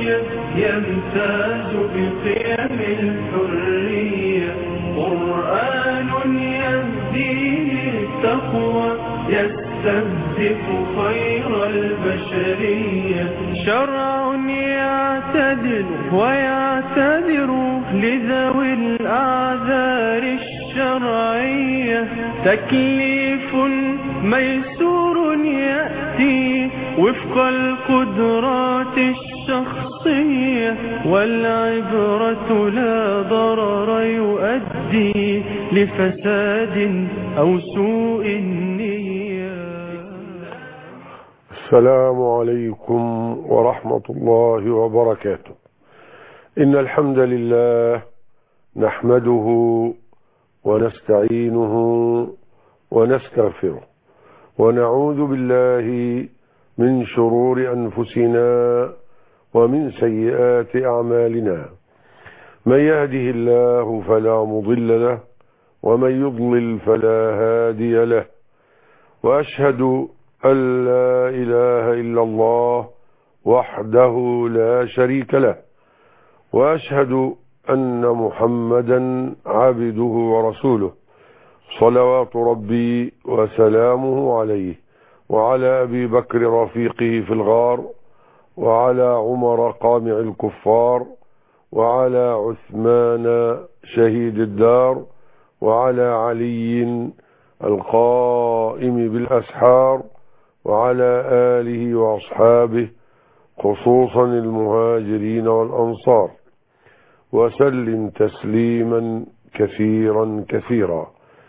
يمتاز بقيم الحرية، قرآن يهدي للتقوى يستهدف خير البشرية، شرع يعتدل ويعتذر لذوي الأعذار الشرعية، تكليف ميسور يأتي وفق القدرات الشخصية، والعبرة لا ضرر يؤدي لفساد أو سوء النية. السلام عليكم ورحمة الله وبركاته. إن الحمد لله نحمده ونستعينه ونستغفره، ونعوذ بالله من شرور أنفسنا ومن سيئات أعمالنا، من يهده الله فلا مضل له ومن يضلل فلا هادي له، وأشهد أن لا إله إلا الله وحده لا شريك له، وأشهد أن محمدا عبده ورسوله، صلوات ربي وسلامه عليه وعلى أبي بكر رفيقه في الغار، وعلى عمر قامع الكفار، وعلى عثمان شهيد الدار، وعلى علي القائم بالأسحار، وعلى آله وأصحابه خصوصا المهاجرين والأنصار، وسلم تسليما كثيرا كثيرا.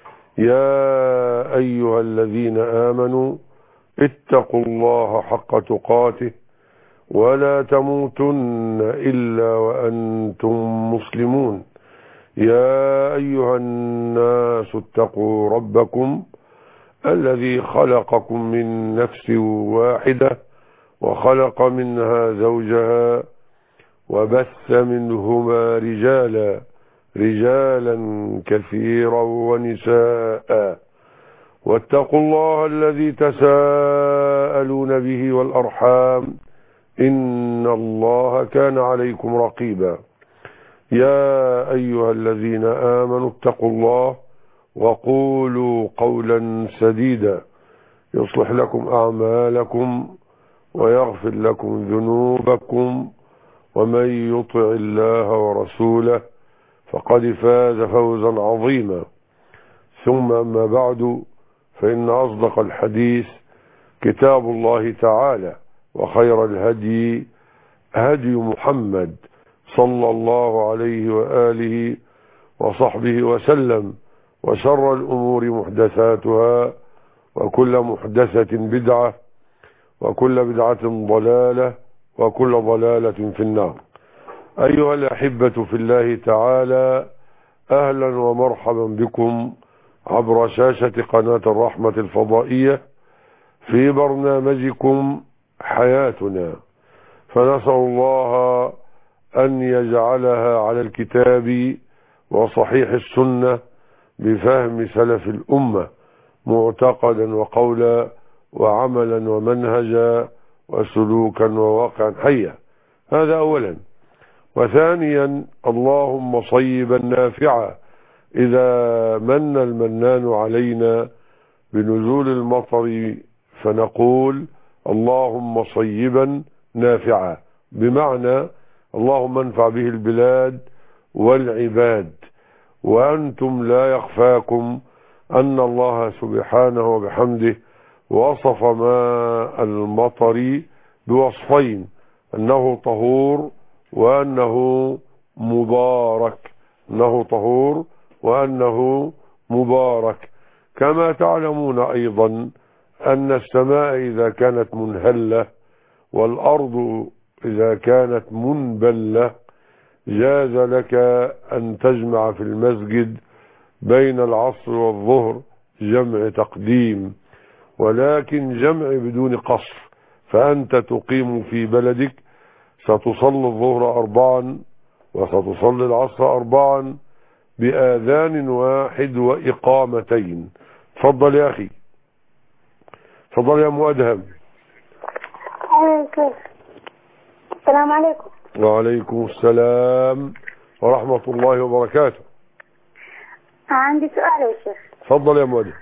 يا أيها الذين آمنوا اتقوا الله حق تقاته ولا تموتن إلا وأنتم مسلمون. يا أيها الناس اتقوا ربكم الذي خلقكم من نفس واحدة وخلق منها زوجها وبث منهما رجالا كثيرا ونساء، واتقوا الله الذي تساءلون به والأرحام إن الله كان عليكم رقيبا. يا أيها الذين آمنوا اتقوا الله وقولوا قولا سديدا يصلح لكم أعمالكم ويغفر لكم ذنوبكم، ومن يطع الله ورسوله فقد فاز فوزا عظيما. ثم أما بعد، فإن أصدق الحديث كتاب الله تعالى، وخير الهدي هدي محمد صلى الله عليه وآله وصحبه وسلم، وشر الأمور محدثاتها، وكل محدثة بدعة، وكل بدعة ضلالة، وكل ضلالة في النار. أيها الأحبة في الله تعالى، أهلا ومرحبا بكم عبر شاشة قناة الرحمة الفضائية في برنامجكم حياتنا، فنسأل الله أن يجعلها على الكتاب وصحيح السنة بفهم سلف الأمة معتقدا وقولا وعملا ومنهجا وسلوكا وواقعا حيا. هذا أولا. وثانيا، اللهم صيبا نافعا، إذا من المنان علينا بنزول المطر فنقول اللهم صيبا نافعا، بمعنى اللهم انفع به البلاد والعباد. وأنتم لا يخفاكم أن الله سبحانه وبحمده وصف ماء المطر بوصفين: أنه طهور وأنه مبارك. أنه طهور وأنه مبارك. كما تعلمون أيضا أن السماء إذا كانت منهلة والأرض إذا كانت منبلة جاز لك أن تجمع في المسجد بين العصر والظهر جمع تقديم، ولكن جمع بدون قصر. فأنت تقيم في بلدك، ستصلي الظهر 4 وستصلي العصر 4 بآذان واحد وإقامتين. تفضل يا أخي، تفضل يا مؤدهم. السلام عليكم. وعليكم السلام ورحمة الله وبركاته. عندي سؤال يا شيخ. تفضل يا مولي.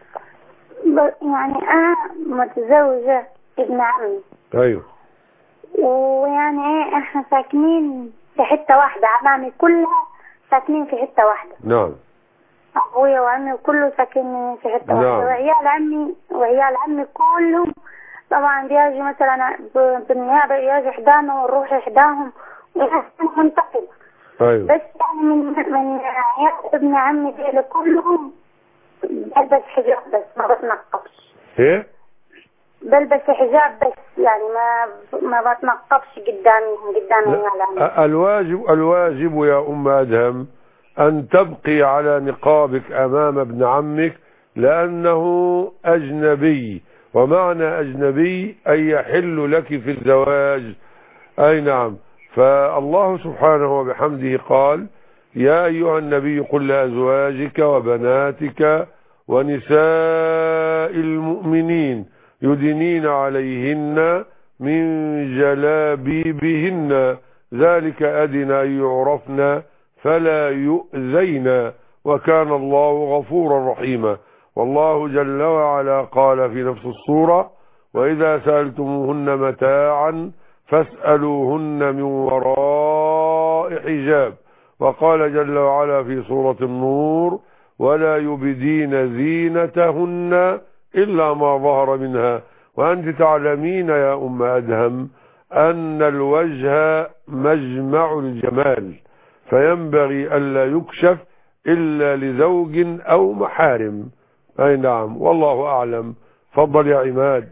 يعني أنا متزوجة ابن عمي. أيوه. ويعني إيه إحنا ساكنين في حتة واحدة، عمامي كلها ساكنين في حتة واحدة. نعم. أبويا وعمي وكله ساكنين في حتة واحدة. نعم. وعيال عمي كلهم طبعا بيجي مثلا بالنيابة يجي إحدانا ونروح إحداهم وننتقل. أيوه. بس يعني من عيال ابن عمي دي كلهم بلبس حجاب بس ما بتنقبش. إيه؟ بلبس حجاب بس يعني ما بتنقبش قدام الواجب يا أم أدهم أن تبقي على نقابك أمام ابن عمك، لأنه أجنبي، ومعنى أجنبي أي يحل لك في الزواج. أي نعم. فالله سبحانه وبحمده قال: يا أيها النبي قل لأزواجك وبناتك ونساء المؤمنين يدنين عليهن من جلابيبهن ذلك أدنى أن يعرفن فلا يؤذين وكان الله غفورا رحيما. والله جل وعلا قال في نفس السورة: وإذا سألتموهن متاعا فاسألوهن من وراء حجاب. وقال جل وعلا في سورة النور: ولا يبدين زينتهن إلا ما ظهر منها. وأنت تعلمين يا أم أدهم أن الوجه مجمع الجمال، فينبغي ألا يكشف إلا لزوج أو محارم. أي نعم، والله أعلم. فضل يا عماد.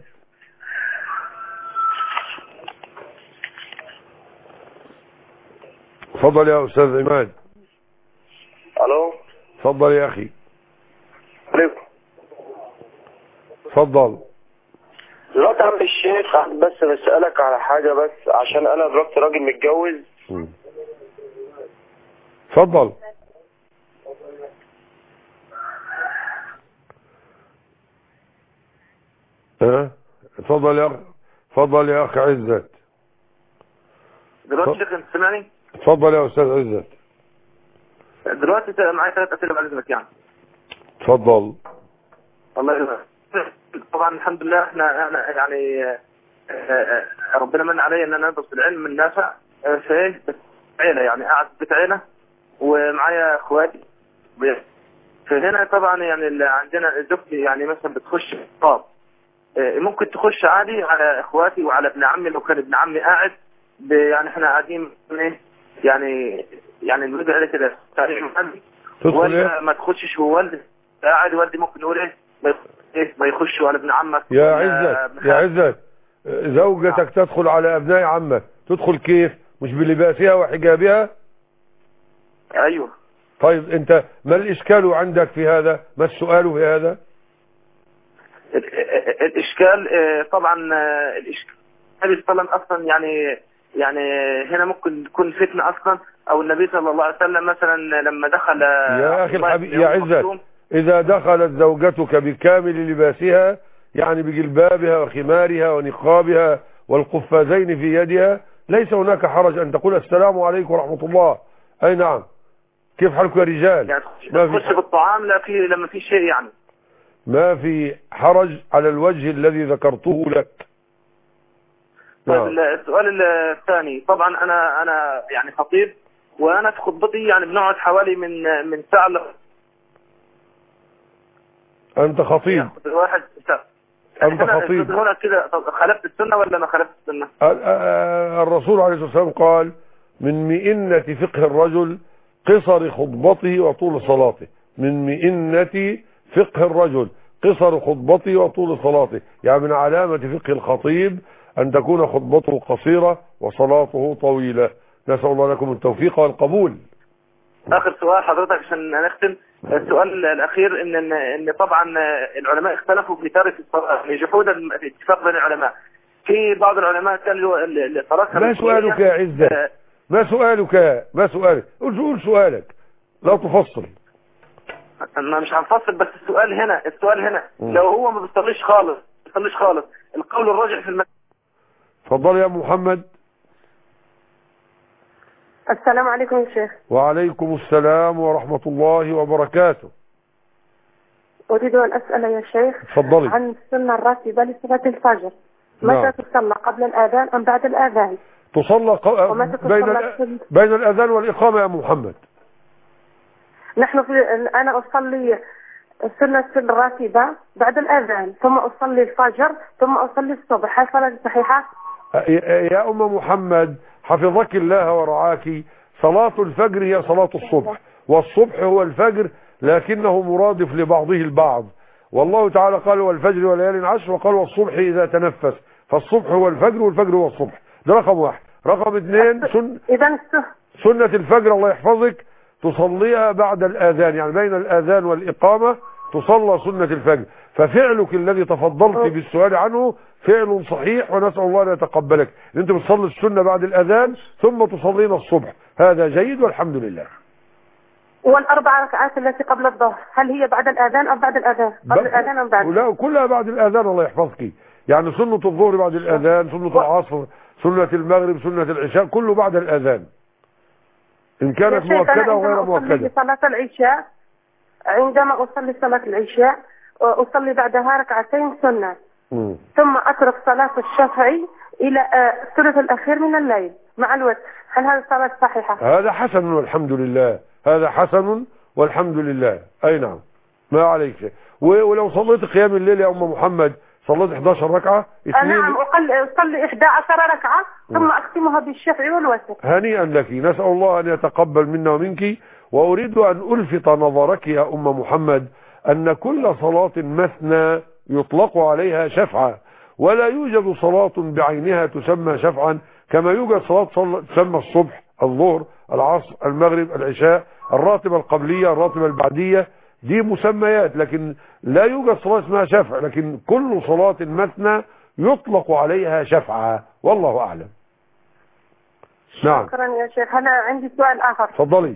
فضل يا أستاذ عماد. الو. فضل يا أخي. عليكم. فضل. دلوقتي يا عم الشيخ بس بسألك على حاجة، بس عشان أنا دلوقتي راجل متجوز. فضل. فضل يا أخ. فضل يا أخ عزت. دلوقتي شيخ انت سامعني؟ تفضل يا أستاذ عزت. دلوقتي معايا 3 أسئلة بعد إذنك يعني. تفضل. الله يرضى. طبعا الحمد لله احنا يعني ربنا من علي ان انا ادرس العلم النافع في عيله، يعني قاعد في بيت عيله ومعايا اخواتي. فهنا طبعا يعني اللي عندنا زوجتي يعني مثلا بتخش طاب، ممكن تخش عادي على اخواتي وعلى ابن عمي لو كان ابن عمي قاعد، يعني احنا قاعدين يعني نريد عليه كده ولا ما تخشش. هو والدي قاعد، والدي ممكن يقول ما يخشوا على ابن عمك يا عزت. يا عزت، زوجتك تدخل على ابناء عمك، تدخل كيف؟ مش بلباسها وحجابها؟ ايوه. طيب انت ما الاشكال عندك في هذا؟ ما السؤال في هذا؟ الاشكال طبعا الاشكال اصلا يعني هنا ممكن تكون فتنه اصلا، او النبي صلى الله عليه وسلم مثلا لما دخل يا اخي الحبيب يا عزت، اذا دخلت زوجتك بكامل لباسها، يعني بجلبابها وخمارها ونقابها والقفازين في يدها، ليس هناك حرج ان تقول السلام عليكم ورحمة الله. اي نعم. كيف حالكم يا رجال؟ يعني تخش بالطعام لا في لما في شيء يعني ما في حرج على الوجه الذي ذكرته لك. طيب السؤال الثاني، طبعا انا يعني خطيب، وانا في خطبتي يعني بنقعد حوالي من ساعه انت خطيب؟ واحد انت خطيب هنا كده. خالفت السنه ولا ما خالفت السنه؟ الرسول عليه الصلاه والسلام قال: من مئنة فقه الرجل قصر خطبته وطول صلاته. من مئنة فقه الرجل قصر خطبته وطول صلاته، يعني من علامة فقه الخطيب أن تكون خطبته قصيرة وصلاته طويلة. نسأل الله لكم التوفيق والقبول. آخر سؤال حضرتك عشان نختم. السؤال الأخير إن طبعا العلماء اختلفوا في تارك الصلاة، يعني جحود الاتفاق بين العلماء. في بعض العلماء قالوا الصلاة. ما سؤالك يا عزة؟ ما سؤالك؟ قول سؤالك، لا تفصل. أنا مش هنفصل، بس السؤال هنا لو هو ما بيصليش خالص القول الراجح في تفضل يا محمد. السلام عليكم يا شيخ. وعليكم السلام ورحمة الله وبركاته. أريد أن أسأل يا شيخ تفضلي. عن السنة الراتبة لصلاة الفجر. نعم. متى تصلى، قبل الآذان أم بعد الآذان؟ تصلى بين الأذان والإقامة يا محمد. أنا أصلي السنة الراتبة بعد الآذان، ثم أصلي الفجر، ثم أصلي الصبح. هل صلاة صحيحة؟ يا أم محمد حفظك الله ورعاك، صلاة الفجر هي صلاة الصبح، والصبح هو الفجر، لكنه مرادف لبعضه البعض. والله تعالى قال والفجر وليال عشر، وقال والصبح إذا تنفس، فالصبح هو الفجر والفجر هو الصبح. ده رقم واحد. رقم اثنين سنة الفجر الله يحفظك تصليها بعد الآذان، يعني بين الآذان والإقامة تصلى سنة الفجر. ففعلك الذي تفضلت بالسؤال عنه فعل صحيح، ونسأل الله أن يتقبلك. أنت بتصلي السنة بعد الأذان ثم تصلين الصبح، هذا جيد والحمد لله. والأربع ركعات التي قبل الظهر هل هي بعد الآذان أم بعد الآذان؟ قبل الآذان أم بعد؟ لا، كلها بعد الآذان الله يحفظك. يعني سنة الظهر بعد الآذان، سنة العصر، سنة المغرب، سنة العشاء، كله بعد الآذان إن كانت مؤكدة أو غير مؤكدة. صلاة العشاء، عندما أصلي صلاة العشاء أصلي بعدها ركعتين سنة، ثم أترك صلاة الشفعي إلى الثلث الأخير من الليل مع الوتر. هل هذا الصلاة صحيحة؟ هذا حسن والحمد لله، هذا حسن والحمد لله. أي نعم، ما عليك شيء. ولو صليت قيام الليل يا أم محمد صليت 11 ركعة. نعم، أصلي 11 ركعة ثم أختمها بالشفع والوتر. هنيئا لك، نسأل الله أن يتقبل منا ومنك. وأريد أن ألفت نظرك يا أم محمد أن كل صلاة مثنى يطلق عليها شفعة، ولا يوجد صلاة بعينها تسمى شفعا، كما يوجد صلاة تسمى الصبح، الظهر، العصر، المغرب، العشاء، الراتبة القبلية، الراتبة البعدية، دي مسميات، لكن لا يوجد صلاة اسمها شفع. لكن كل صلاة مثنى يطلق عليها شفعة، والله أعلم. نعم. شكرا يا شيخ. أنا عندي سؤال آخر. تفضلي.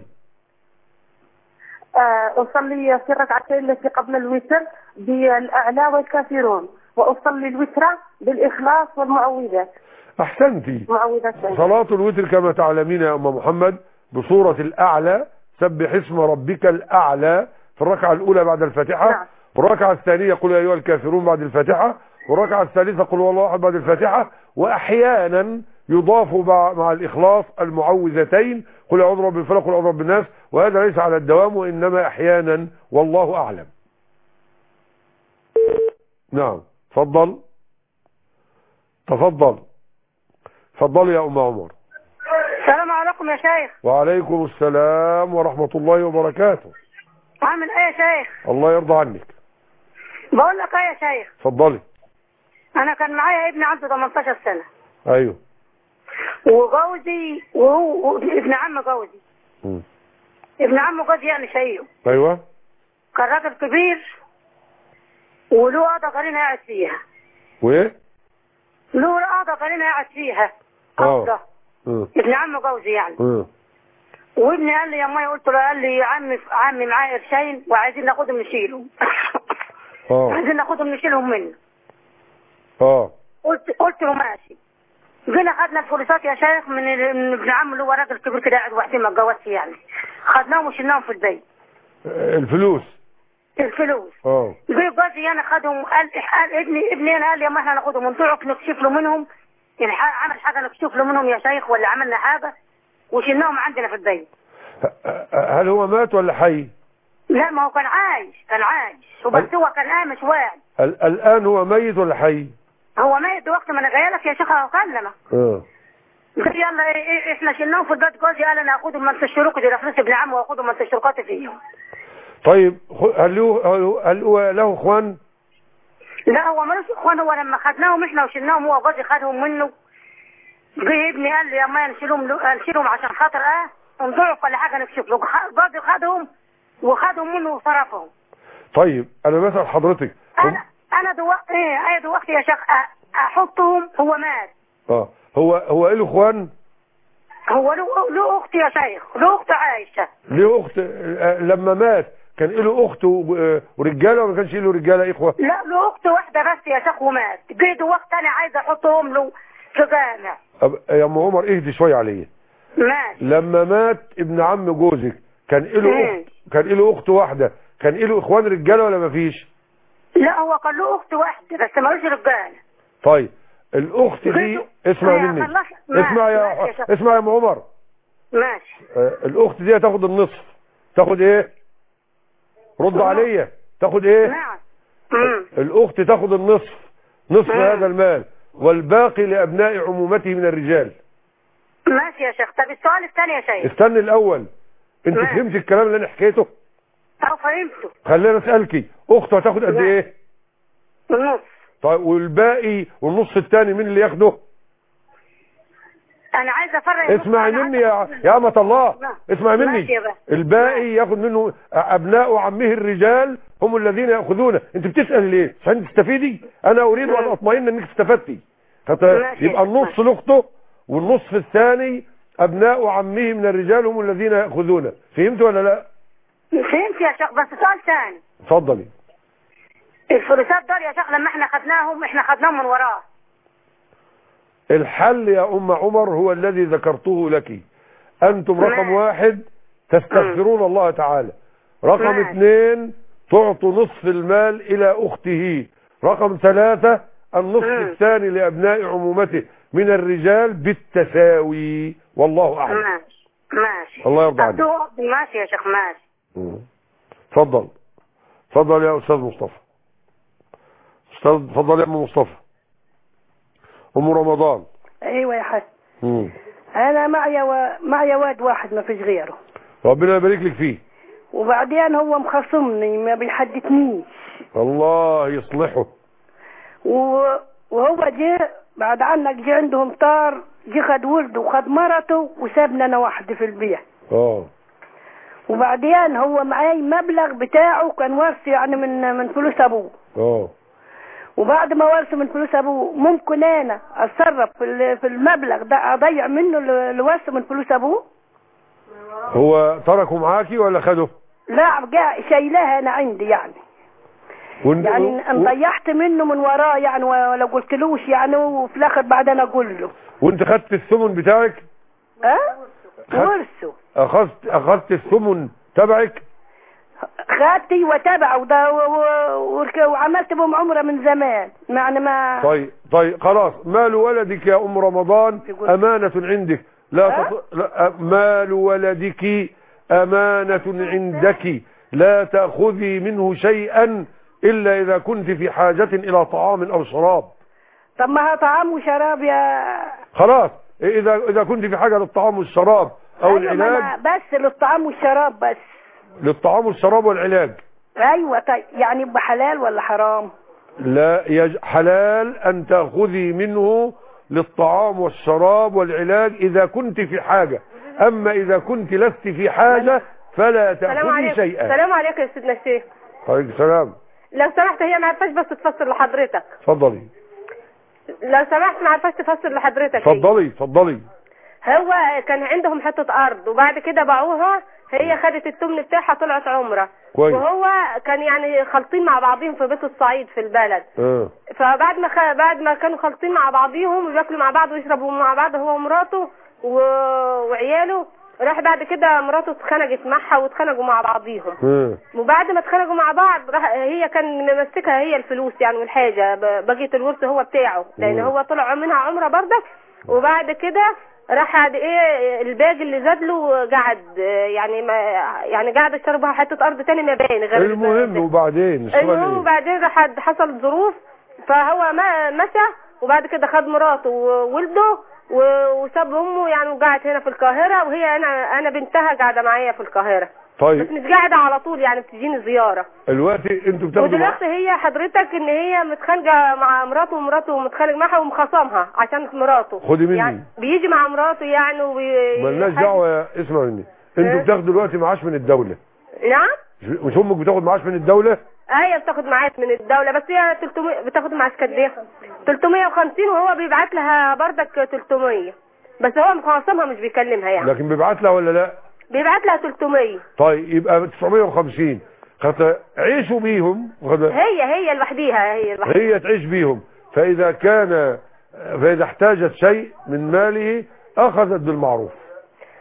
أصلي في الركعتين التي قبل الوتر بالأعلى والكافرون، وأصلي الوتر بالإخلاص والمعوذات. أحسنتي. معوذتين. صلاة الوتر كما تعلمين يا أم محمد بصورة الأعلى، سبح اسم ربك الأعلى في الركعة الأولى بعد الفاتحة. نعم. والركعة الثانية قل يا أيها الكافرون بعد الفاتحة. والركعة الثالثة قل هو الله أحد بعد الفاتحة. وأحيانا يضاف مع الإخلاص المعوذتين، قل أعوذ برب الفلق قل أعوذ برب الناس، وهذا ليس على الدوام وإنما أحيانا، والله أعلم. نعم. تفضل يا أم عمر. السلام عليكم يا شيخ. وعليكم السلام ورحمة الله وبركاته. عامل ايه يا شيخ؟ الله يرضى عنك. بقول لك ايه يا شيخ؟ اتفضلي. انا كان معايا ابني عنده 18 سنة. ايوه. وجوزي وهو ابن عم جوزي. ابن عم جوزي يعني شيء. ايوه. كان راجل كبير وله قاعدة قرينة قاعد فيها. وايه؟ له قاعدة قرينة قاعد فيها. قاعدة. ابن عم جوزي يعني. وابني قال لي يا ماي، قلت له، قال لي يا عمي معايا قرشين وعايزين ناخدهم نشيلهم. عايزين ناخدهم نشيلهم منه. قلت له ماشي. جينا خدنا الفلوسات يا شيخ من ابن عم اللي هو راجل كبير كده قاعد وحدين ما اتجوزش يعني. خدناهم وشلناهم في البيت. الفلوس. جه جوزي انا خدهم، قال ابني انا قال لي يا ما احنا ناخدهم ونطلعوا نكشف له منهم، يعني عمل حاجه نكشف له منهم يا شيخ ولا عملنا حاجه، وشلناهم عندنا في البيت. هل هو مات ولا حي؟ لا، ما هو كان عايش وبس هو كان قام مش واعي. الان هو ميت ولا حي؟ هو ميت وقت ما انا جايه لك يا شيخ اكلمك. يلا احنا شلناهم في البيت. جوزي قال انا هاخدهم من الشروق دي فلوس ابن عمي واخدهم من الشروقات فيهم. طيب هل هو له اخوان؟ لا هو ملوش اخوان. هو لما خدناهم احنا وشلناهم هو جوزي خدهم منه. جه ابني قال لي يا ما نشيلهم عشان خاطر نضعف ولا حاجه نكشف له. جوزي خدهم وخدهم منه وصرفهم. طيب انا بسأل حضرتك، انا دلوقتي يا شيخ احطهم. هو مات. هو له اخوان؟ هو له اخت يا شيخ، له اخت عايشه. له اخت لما مات كان له اخت ورجاله ولا ما كانش له رجاله اخوه؟ لا، له اخت واحده بس يا شيخ ومات. جه دلوقتي انا عايزه احطهم له في جامع. يا ام عمر اهدي شويه عليا. ماشي. لما مات ابن عم جوزك كان له اخت واحده، كان له اخوان رجاله ولا مفيش؟ لا هو كان له اخت واحده بس مالوش رجاله. طيب الاخت دي اسمع مني، اسمع يا ام عمر. ماشي. الاخت دي هتاخد النصف. تاخد ايه؟ رد عليا. تاخد ايه؟ نعم. الاخت تاخد النصف، نصف هذا المال، والباقي لابناء عمومته من الرجال. ماشي يا شيخ. طب السؤال الثاني يا شيخ. استنى الاول، انت فهمت الكلام اللي انا حكيته؟ فهمته. خلينا اسالكي، اخته هتاخد قد ايه؟ النص. طيب والباقي والنص الثاني مين اللي ياخده؟ انا عايزه افرق. اسمعي مني يا أمة الله، اسمعي مني. الباقي ياخد منه ابناء عمه الرجال، هم الذين ياخذونه. انت بتسال ليه؟ عشان تستفيدي؟ انا اريد ان اطمئن انك استفدتي. يبقى النص لاخته والنصف الثاني ابناء عمه من الرجال هم الذين ياخذونه. فهمت ولا لا؟ فهمت يا شيخ. بس سؤال ثاني. اتفضلي. الفلوسات دول يا شيخ لما احنا خدناهم من وراه. الحل يا ام عمر هو الذي ذكرته لك. انتم رقم 1 تستغفرون الله تعالى، رقم 2 تعطوا نصف المال الى اخته، رقم 3 النصف الثاني لابناء عمومته من الرجال بالتساوي، والله اعلم. ماشي. الله يرضى عنك. ماشي يا شيخ. ماشي. اتفضل يا استاذ مصطفى. اتفضل يا ام مصطفى. ام رمضان. ايوه يا حاج. انا معي واد واحد ما فيش غيره. ربنا يبارك لك فيه. وبعدين هو مخصمني ما بيحدثنيش. الله يصلحه. وهو جه بعد عنك، جه عندهم طار، جه خد ولده وخد مرته وسابنا انا وحدي في البيت. وبعدين هو معي مبلغ بتاعه كان ورث يعني من فلوس ابوه. وبعد ما ورثه من فلوس ابوه ممكن انا اتصرف في المبلغ ده اضيع منه اللي ورثه من فلوس ابوه؟ هو تركه معاكي ولا خده؟ لا شايلها انا عندي يعني. يعني ان ضيعت منه من وراه يعني، ولا قلتلوش يعني، وفي الاخر بعد انا اقول له. وانت خدت الثمن بتاعك؟ ورثه. اخذت الثمن تبعك؟ خدتي وتبعه ده وعملت بهم عمره من زمان يعني ما. طيب خلاص. مال ولدك يا ام رمضان امانة عندك، لا مال ولدك امانة عندك، لا تأخذي منه شيئا الا اذا كنت في حاجة الى طعام او شراب. طب ما هو طعام وشراب يا. خلاص اذا كنت في حاجة للطعام والشراب او العلاج. بس للطعام والشراب بس. للطعام والشراب والعلاج. ايوه. طيب يعني يبقى حلال ولا حرام؟ لا حلال ان تأخذي منه للطعام والشراب والعلاج اذا كنت في حاجة، اما اذا كنت لست في حاجة فلا تأخذي شيئا. السلام عليكم يا سيدنا الشيخ. عليكم السلام. لو سمحت هي ما عرفاش بس تفسر لحضرتك. اتفضلي. لو سمحت ما عرفاش تفسر لحضرتك. اتفضلي. هو كان عندهم حتة ارض وبعد كده باعوها، هي خدت التمن بتاعها طلعت عمره كويس. وهو كان يعني خالطين مع بعضهم في بيت الصعيد في البلد. فبعد ما كانوا خالطين مع بعضهم وبياكلوا مع بعض ويشربوا مع بعض هو ومراته وعياله، راح بعد كده مراته اتخانقت معها واتخانقوا مع بعضيهم. وبعد ما اتخانقوا مع بعض هي كان ممسكها هي الفلوس يعني والحاجه، بقيه الورث هو بتاعه لان هو طلع منها عمره برضك. وبعد كده راح الباقي اللي زاد له قعد يعني قعد يشربها حته ارض تاني ما باين غير المهم. وبعدين راح حصل ظروف فهو مشى، وبعد كده خد مراته وولده وساب امه يعني، وقعد هنا في القاهره، وهي انا بنتها قاعده معايا في القاهره. طيب. بس مش قاعده على طول يعني، بتجيني زياره. دلوقتي انتوا بتاخدوا ودلوقتي هي حضرتك ان هي متخانقه مع مراته ومراته متخانق معها ومخاصمها عشان مراته. خدي مني يعني بيجي مع مراته يعني مالناش دعوه. اسمع مني، انتوا بتاخدوا دلوقتي معاش من الدوله. نعم. مش امك بتاخد معاش من الدوله؟ ايوه بتاخد معاش من الدوله، بس هي 300 بتاخد معاش قد ايه؟ 350 وهو بيبعت لها بردك 300، بس هو مخاصمها مش بيكلمها يعني. لكن بيبعت لها ولا لا؟ بيبعت لها 300. طيب يبقى 950 عيشوا بيهم. هي لوحديها هي تعيش بيهم. فإذا احتاجت شيء من ماله أخذت بالمعروف.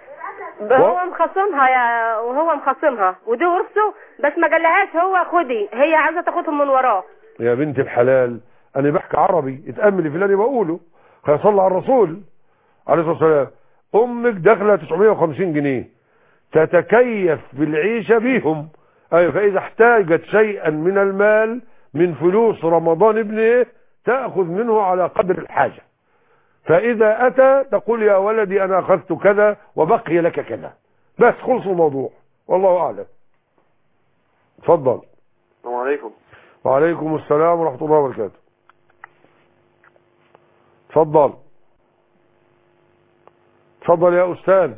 هو مخصمها وهو مخصمها ودي ورثه، بس ما قالهاش هو خدي، هي عايزه تاخدهم من وراه. يا بنت الحلال انا بحكي عربي، اتأملي في اللي انا بقوله، صلى على الرسول عليه الصلاة والسلام. امك داخله 950 جنيه تتكيف بالعيشة بيهم، ايوه، فاذا احتاجت شيئا من المال من فلوس رمضان ابنه تأخذ منه على قدر الحاجة، فاذا اتى تقول يا ولدي انا اخذت كذا وبقي لك كذا، بس خلص الموضوع، والله اعلم. اتفضل. السلام عليكم. وعليكم السلام ورحمة الله وبركاته. اتفضل اتفضل يا أستاذ.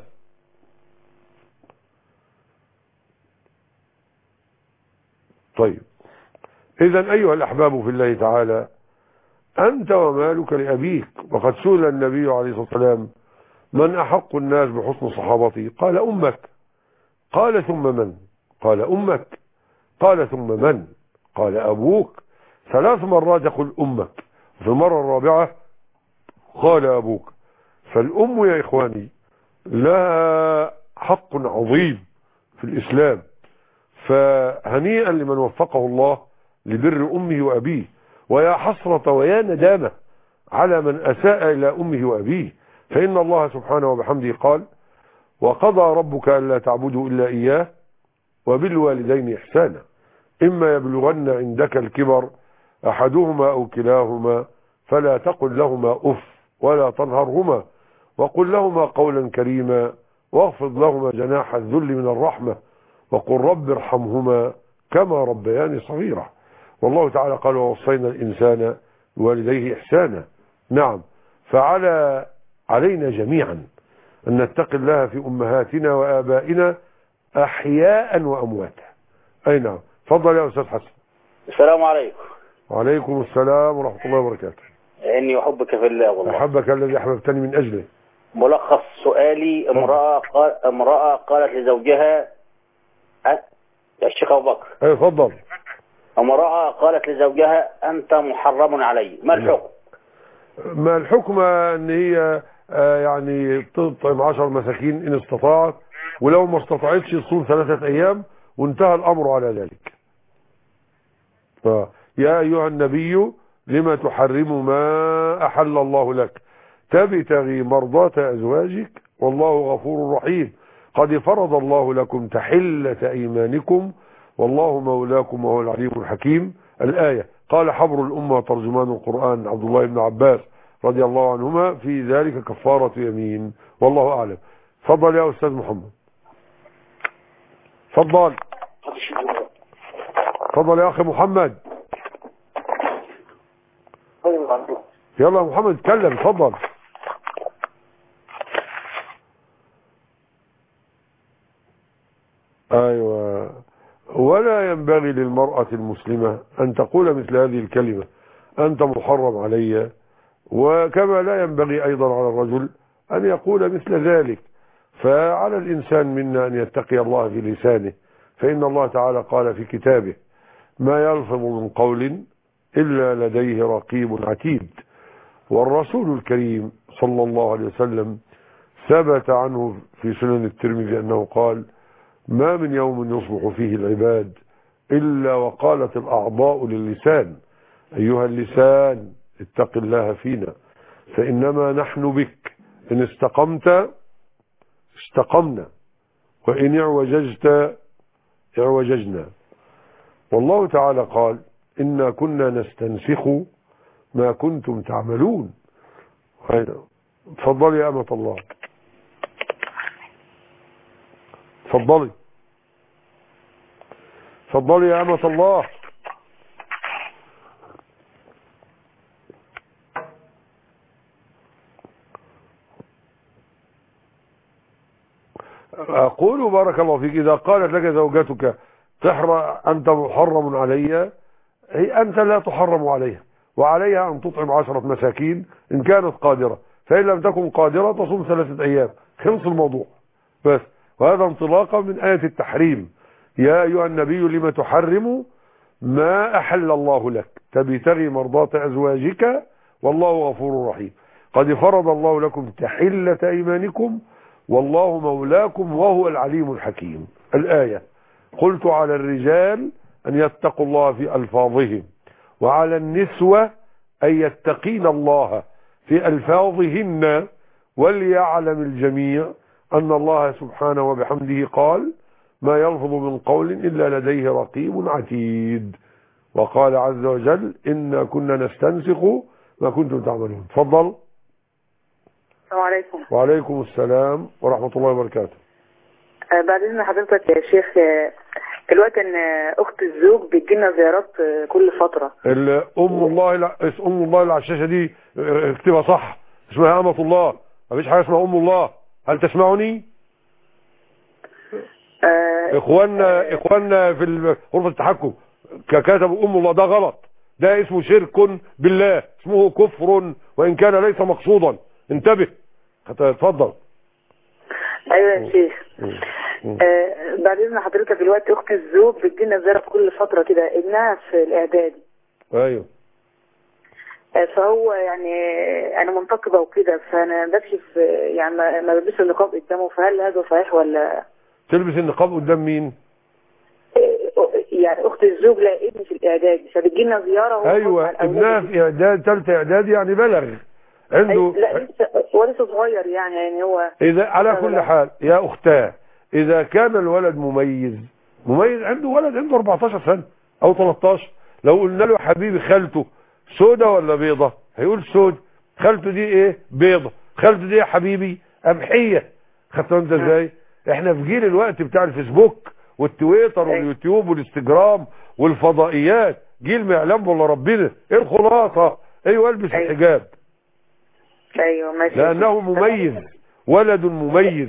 طيب، إذن أيها الأحباب في الله تعالى، أنت ومالك لأبيك. وقد سئل النبي عليه الصلاة والسلام من أحق الناس بحسن صحابتي؟ قال أمك. قال ثم من؟ قال أمك. قال ثم من؟ قال أبوك. 3 مرات يقول أمك، وفي المرة الرابعة قال أبوك. فالأم يا إخواني لها حق عظيم في الإسلام، فهنيئا لمن وفقه الله لبر أمه وأبيه، ويا حسرة ويا ندامة على من أساء إلى أمه وأبيه، فإن الله سبحانه وبحمده قال وقضى ربك ألا تعبدوا إلا إياه وبالوالدين إحسانا إما يبلغن عندك الكبر أحدهما أو كلاهما فلا تقل لهما أف ولا تنهرهما وقل لهما قولا كريما واخفض لهما جناح الذل من الرحمة وقل رب ارحمهما كما ربياني صغيرا. والله تعالى قال ووصينا الإنسان بوالديه إحسانا. نعم، علينا جميعا أن نتقي الله في أمهاتنا وآبائنا أحياء وأمواتا. أي نعم. تفضل يا أستاذ حسن. السلام عليكم. وعليكم السلام ورحمة الله وبركاته. إني أحبك في الله والله. أحبك الذي أحببتني من أجله. ملخص سؤالي، امرأة قالت لزوجها يا الشيخ أبو بكر. أي تفضل. امرأة قالت لزوجها أنت محرم علي، ما الحكم؟ ما الحكم؟ أن هي يعني تطعم 10 مساكين إن استطاعت، ولو ما استطاعتش تصوم 3 أيام، وانتهى الأمر على ذلك. يا أيها النبي لما تحرم ما أحل الله لك تبتغي مرضات أزواجك والله غفور رحيم قد فرض الله لكم تحلة أيمانكم والله مولاكم وهو العليم الحكيم. الآية. قال حبر الأمة ترجمان القرآن عبد الله بن عباس رضي الله عنهما في ذلك كفارة يمين، والله أعلم. تفضل يا أستاذ محمد. تفضل. تفضل يا أخي محمد. يلا يا محمد اتكلم. تفضل. أيوة. ولا ينبغي للمرأة المسلمة أن تقول مثل هذه الكلمة أنت محرم علي، وكما لا ينبغي أيضا على الرجل أن يقول مثل ذلك. فعلى الإنسان منا أن يتقي الله في لسانه، فإن الله تعالى قال في كتابه ما يلفظ من قول إلا لديه رقيب عتيد. والرسول الكريم صلى الله عليه وسلم ثبت عنه في سنن الترمذي أنه قال ما من يوم يصبح فيه العباد إلا وقالت الأعضاء للسان أيها اللسان اتق الله فينا فإنما نحن بك إن استقمت استقمنا وإن اعوججت اعوججنا. والله تعالى قال إنا كنا نستنسخ ما كنتم تعملون. تفضلي يا أمة الله. تفضلي. تفضلي يا أمة الله. أقول بارك الله فيك إذا قالت لك زوجتك أنت محرم علي، هي أنت لا تحرم عليها، وعليها أن تطعم 10 مساكين إن كانت قادرة، فإن لم تكن قادرة تصوم 3 أيام. خلص الموضوع بس. وهذا انطلاقا من آية التحريم يا أيها النبي لما تحرم ما أحل الله لك تبتغي مرضات أزواجك والله غفور رحيم قد فرض الله لكم تحلة أيمانكم والله مولاكم وهو العليم الحكيم. الآية: قلت على الرجال أن يتقوا الله في ألفاظهم، وعلى النسوة أن يتقين الله في ألفاظهن، وليعلم الجميع أن الله سبحانه وبحمده قال: ما يلفظ من قول إلا لديه رقيب عتيد. وقال عز وجل: إنا كنا نستنسخ ما كنتم تعملون. تفضل. السلام عليكم. وعليكم السلام ورحمة الله وبركاته. بعد إذن حضرتك يا شيخ، الوقت ان اخت الزوج بتجينا زيارات كل فترة. ام الله اللي على الشاشة دي اكتبها صح، اسمها أمة الله، مفيش حاجة اسمها ام الله. هل تسمعني؟ اخواننا في غرفة التحكم كتبوا ام الله، ده غلط، ده اسمه شرك بالله، اسمه كفر وان كان ليس مقصودا. انتبه. اتفضل. ايوه يا شيخ. بعد اذن حضرتك دلوقتي اخت الزوج بتجينا زيارة كل فترة كده، ابنها في الاعدادي. ايوه. فهو يعني انا منتقبة وكده، فانا بكشف يعني ما بلبسش النقاب قدامه، فهل هذا صحيح ولا؟ تلبس النقاب قدام مين؟ يعني اخت الزوج لا ابن في الاعدادي، فبتجينا زيارة. ايوه ابنها في اعداد، ثالثه اعدادي، يعني بلغ عنده. لا لسه صغير يعني هو. اذا على كل حال يا اختاه، اذا كان الولد مميز عنده ولد عنده 14 سنة او 13، لو قلنا له حبيبي خالته سودة ولا بيضة، هيقول سود. خالته دي ايه؟ بيضة. خالته دي يا حبيبي قمحية. خدت انت ازاي؟ احنا في جيل الوقت بتاع الفيسبوك والتويتر واليوتيوب والانستجرام والفضائيات، جيل ما يعلم والله ربنا. ايه الخلاصة؟ ايوه البس الحجاب. ايوه ماشي، لانه مميز، ولد مميز.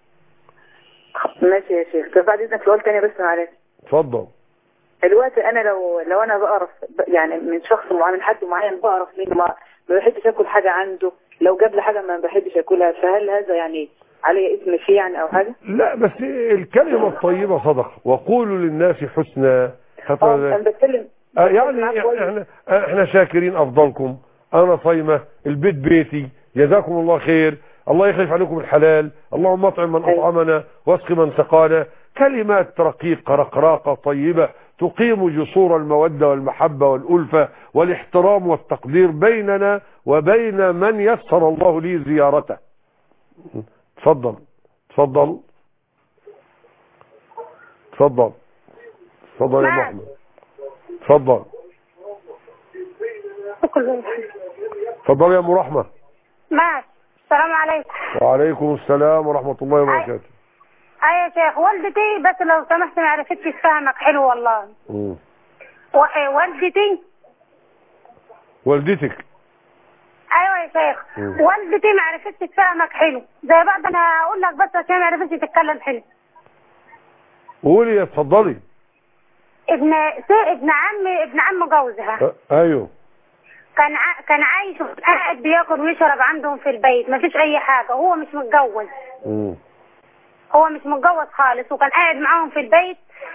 ماشي يا شيخ. طب بعد اذنك سؤال تاني بس معلش. اتفضل. دلوقتي انا لو انا بقرف يعني من شخص معين، من حد معين بقرف منه، ما بحبش اكل حاجه عنده، لو جاب لي حاجه ما بحبش اكلها، فهل هذا يعني علي اسم فيه يعني او حاجه؟ لا بس الكلمه الطيبه صدقه، وقولوا للناس حسنا. انا بتكلم يعني احنا شاكرين افضلكم. انا صايمه، البيت بيتي، جزاكم الله خير، الله يخلف عليكم الحلال، اللهم اطعم من اطعمنا واسق من سقانا. كلمات رقيقه رقراقه طيبه تقيم جسور الموده والمحبه والالفه والاحترام والتقدير بيننا وبين من يسر الله لي زيارته. تفضل تفضل تفضل تفضل يا محمد. تفضل تفضل يا ام رحمه. ماشي. السلام عليكم. وعليكم السلام ورحمه الله وبركاته. ايوه يا شيخ، والدتي بس لو سمحت ما عرفتش تفهمك حلو والله. والدتك. ايوه يا شيخ. والدتي ما عرفتش تفهمك حلو زي بعض. انا اقول لك بس عشان ما عرفتش تتكلم حلو. قولي يا اتفضلي. ابن عم جوزها. ايوه. كان عايش قاعد بياكل ويشرب عندهم في البيت، ما فيش اي حاجه، وهو مش متجوز. هو مش متجوز خالص، وكان قاعد معاهم في البيت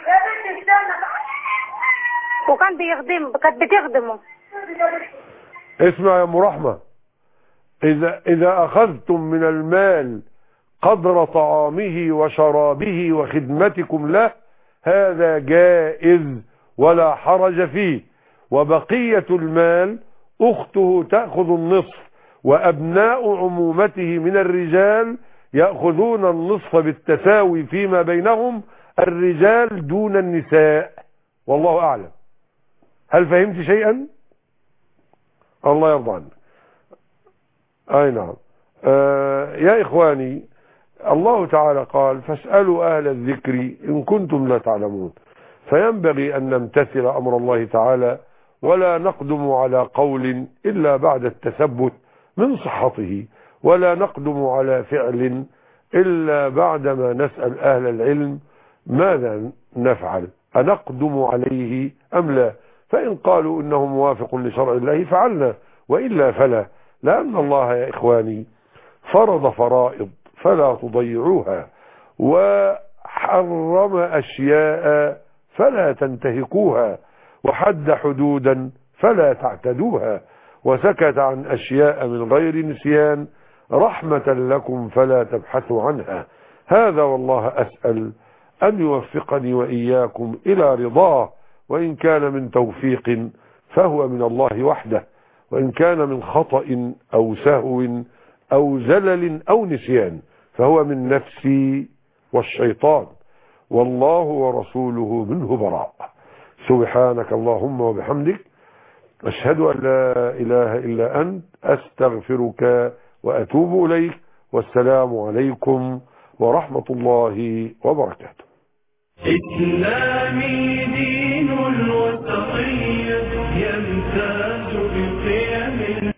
وكان كانت بتخدمه. اسمع يا ام رحمه، اذا اخذتم من المال قدر طعامه وشرابه وخدمتكم له هذا جائز ولا حرج فيه، وبقية المال اخته تأخذ النصف، وابناء عمومته من الرجال يأخذون النصف بالتساوي فيما بينهم، الرجال دون النساء، والله أعلم. هل فهمت شيئا؟ الله يرضى عنك. أي نعم. يا إخواني، الله تعالى قال: فاسألوا أهل الذكر إن كنتم لا تعلمون. فينبغي أن نمتثل أمر الله تعالى، ولا نقدم على قول إلا بعد التثبت من صحته، ولا نقدم على فعل إلا بعدما نسأل أهل العلم ماذا نفعل، أنقدم عليه أم لا؟ فإن قالوا إنه موافق لشرع الله فعلنا، وإلا فلا، لأن الله يا إخواني فرض فرائض فلا تضيعوها، وحرم أشياء فلا تنتهكوها، وحد حدودا فلا تعتدوها، وسكت عن أشياء من غير نسيان رحمة لكم فلا تبحثوا عنها. هذا والله أسأل أن يوفقني وإياكم إلى رضاه، وإن كان من توفيق فهو من الله وحده، وإن كان من خطأ أو سهو أو زلل أو نسيان فهو من نفسي والشيطان، والله ورسوله منه براء. سبحانك اللهم وبحمدك، أشهد أن لا إله إلا أنت، أستغفرك وأتوب إليك، والسلام عليكم ورحمة الله وبركاته. إسلامي دين